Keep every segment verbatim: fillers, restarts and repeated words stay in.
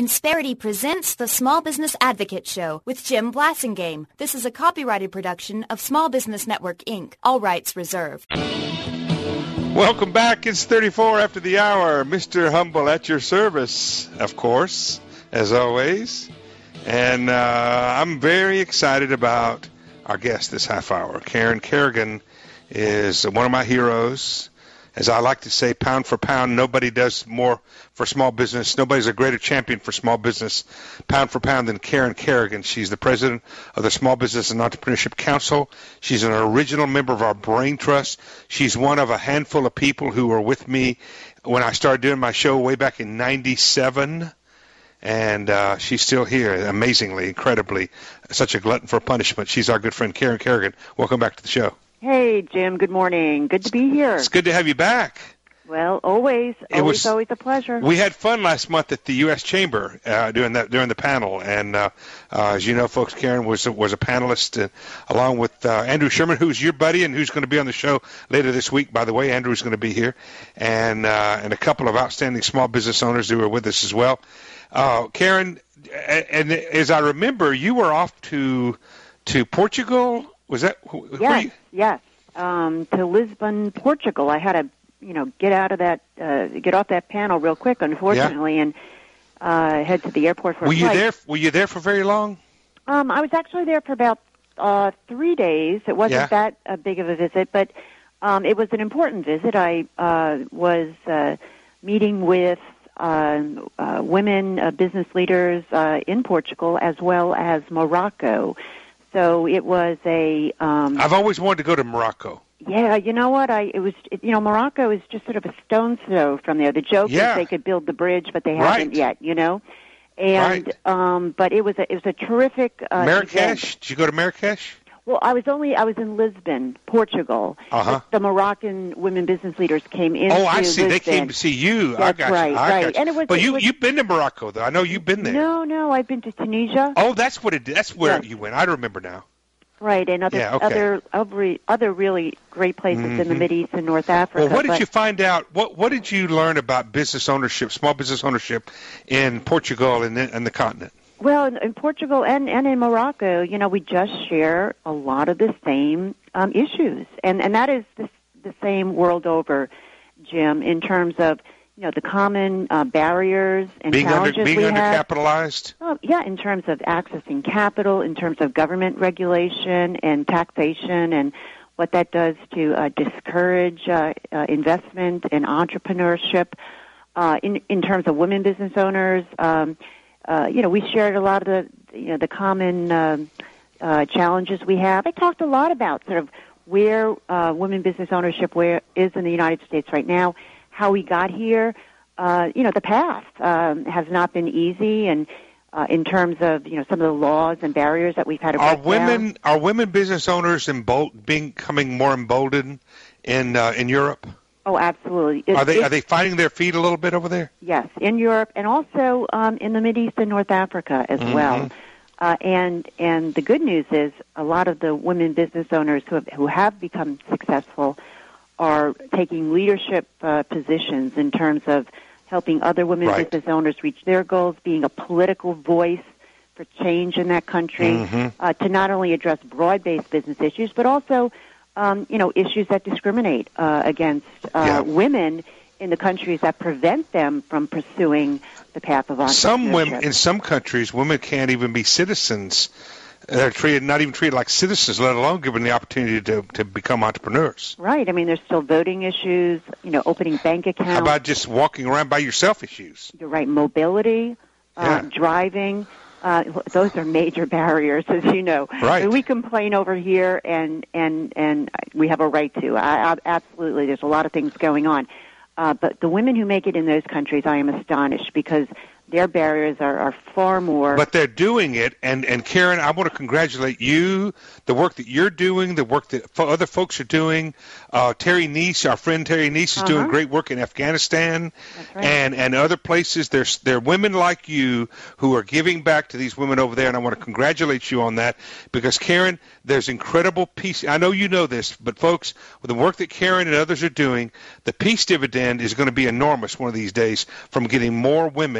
Insperity presents the Small Business Advocate Show with Jim Blasingame. This is a copyrighted production of Small Business Network, Incorporated. All rights reserved. Welcome back. It's thirty-four after the hour. Mister Humble at your service, of course, as always. And uh, I'm very excited about our guest this half hour. Karen Kerrigan is one of my heroes. As I like to say, pound for pound, nobody does more for small business. Nobody's a greater champion for small business, pound for pound, than Karen Kerrigan. She's the president of the Small Business and Entrepreneurship Council. She's an original member of our Brain Trust. She's one of a handful of people who were with me when I started doing my show way back in ninety-seven. And uh, she's still here, amazingly, incredibly, such a glutton for punishment. She's our good friend, Karen Kerrigan. Welcome back to the show. Hey, Jim. Good morning. Good to be here. It's good to have you back. Well, always, It always, was- always a pleasure. We had fun last month at the U S Chamber uh, during that during the panel, and uh, uh, as you know, folks, Karen was was a panelist uh, along with uh, Andrew Sherman, who's your buddy and who's going to be on the show later this week. By the way, Andrew's going to be here, and uh, and a couple of outstanding small business owners who are with us as well. Uh, Karen, and as I remember, you were off to to Portugal. Was that? Where yes, you? yes. Um, to Lisbon, Portugal. I had to, you know, get out of that, uh, get off that panel real quick, unfortunately, yeah. and uh, head to the airport for were a you flight. there? Were you there for very long? Um, I was actually there for about uh, three days. It wasn't Yeah. that uh, big of a visit, but um, it was an important visit. I uh, was uh, meeting with uh, uh, women uh, business leaders uh, in Portugal as well as Morocco. So it was a. Um, I've always wanted to go to Morocco. Yeah, you know what? I it was it, you know Morocco is just sort of a stone's throw from there. The joke Yeah. is they could build the bridge, but they Right. haven't yet. You know, and Right. um, but it was a it was a terrific uh, Marrakesh? event. Did you go to Marrakesh? Well, I was only I was in Lisbon, Portugal. Uh-huh. The Moroccan women business leaders came into Oh, I see. Lisbon. They came to see you. I That's got right, you. I right. got you. And it was- but it you was- you've been to Morocco, though. I know you've been there. No, no, I've been to Tunisia. Oh, that's what it. That's where Yes. you went. I remember now. Right, and other Yeah, okay. other other other really great places in the Mhm. Mideast and North Africa. Well, what did but- you find out? What What did you learn about business ownership, small business ownership, in Portugal and the, and the continent? Well, in, in Portugal and, and in Morocco, you know, we just share a lot of the same um, issues, and and that is the, the same world over, Jim, in terms of you know the common uh, barriers and Being under challenges being we have. undercapitalized. Oh, yeah, in terms of accessing capital, in terms of government regulation and taxation, and what that does to uh, discourage uh, uh, investment and entrepreneurship. Uh, in in terms of women business owners, um, uh, you know, we shared a lot of the you know the common um, uh, challenges we have. I talked a lot about sort of where uh, women business ownership where is in the United States right now, how we got here. Uh, you know, the path um, has not been easy, and uh, in terms of you know some of the laws and barriers that we've had to Are break women down. are women business owners embold, becoming more emboldened in uh, in Europe? Oh, absolutely. It- Are they it- are they finding their feet a little bit over there? Yes, in Europe and also um, in the Mideast and North Africa as Mhm. well. Uh, and and the good news is a lot of the women business owners who have, who have become successful are taking leadership uh, positions in terms of helping other women Right. business owners reach their goals, being a political voice for change in that country, Mhm. uh, to not only address broad-based business issues, but also, um, you know, issues that discriminate uh, against uh, Yeah. women in the countries that prevent them from pursuing the path of entrepreneurship. Some women in some countries, women can't even be citizens. They're treated not even treated like citizens, let alone given the opportunity to to become entrepreneurs. Right. I mean, there's still voting issues, you know, opening bank accounts. How about just walking around by yourself issues? You're right, mobility, uh, Yeah. driving. Uh, those are major barriers, as you know. Right. And we complain over here, and, and, and we have a right to. I, I, absolutely, there's a lot of things going on. Uh, but the women who make it in those countries, I am astonished because their barriers are, are far more. But they're doing it, and, and Karen, I want to congratulate you, the work that you're doing, the work that fo- other folks are doing. Uh, Terry Neese, our friend Terry Neese, is Uh-huh. doing great work in Afghanistan That's right. and, and other places. There's there are women like you who are giving back to these women over there, and I want to congratulate you on that because, Karen, there's incredible peace. I know you know this, but, folks, with the work that Karen and others are doing, the peace dividend is going to be enormous one of these days from getting more women owning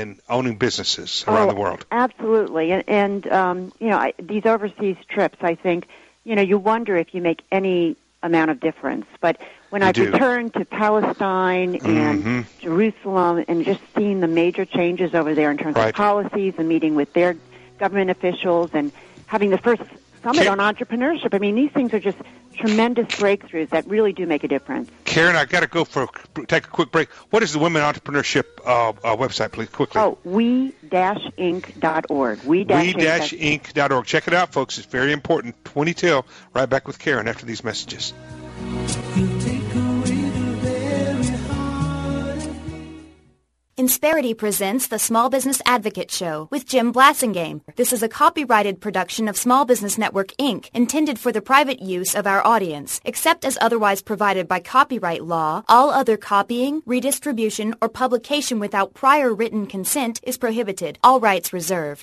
owning businesses around oh, the world. Absolutely. And, and um, you know, I, these overseas trips, I think, you know, you wonder if you make any amount of difference. But when You I've do. returned to Palestine and Mm-hmm. Jerusalem and just seen the major changes over there in terms Right. of policies and meeting with their government officials and having the first summit Ka- on entrepreneurship, I mean, these things are just tremendous breakthroughs that really do make a difference. Karen, I got to go for take a quick break. What is the Women Entrepreneurship uh, uh, website, please, quickly? Oh, we dash inc dot org. We we dash inc dot org. Check it out, folks. It's very important. twenty till. Right back with Karen after these messages. Insperity presents the Small Business Advocate Show with Jim Blasingame. This is a copyrighted production of Small Business Network, Incorporated, intended for the private use of our audience. Except as otherwise provided by copyright law, all other copying, redistribution, or publication without prior written consent is prohibited. All rights reserved.